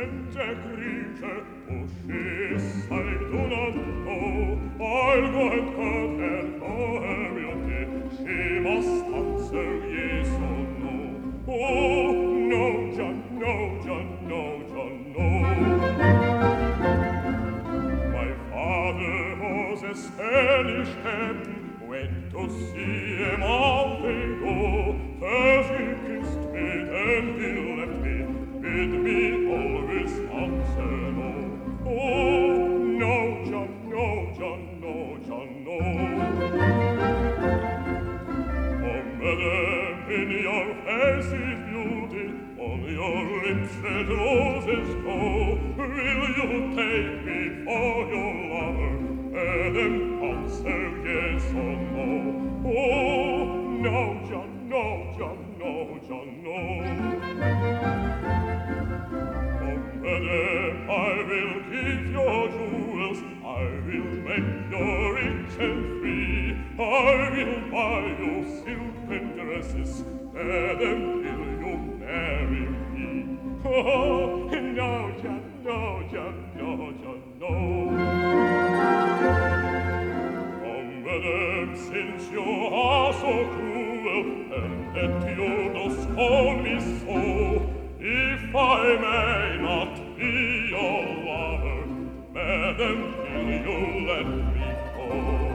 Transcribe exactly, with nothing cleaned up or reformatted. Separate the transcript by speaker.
Speaker 1: gente grigie, oh, she I do not know. I'll go and cut her for her beauty. She must answer yes or no. Oh, no, John, no, John, no, John, no. My father was a Spanish captain, went to see a mountain go. First he kissed me, then he left me, bid me always answer no. Oh, no, John, no, John, no, John, no. Oh, madam, in your face is beauty, on your lips red roses grow. Will you take me for your lover? Madam, answer yes or no. Oh, no, John, no, John, no, John, no. Oh, madam, I will keep your jewels, I will make you rich and free. I will buy you silken dresses, madam, till you marry me. Oh, no, John, no, John, no, John, no. Oh, madam, since you are so cruel, and that you do scorn me so, if I may not be your lover, madam, will you let me go?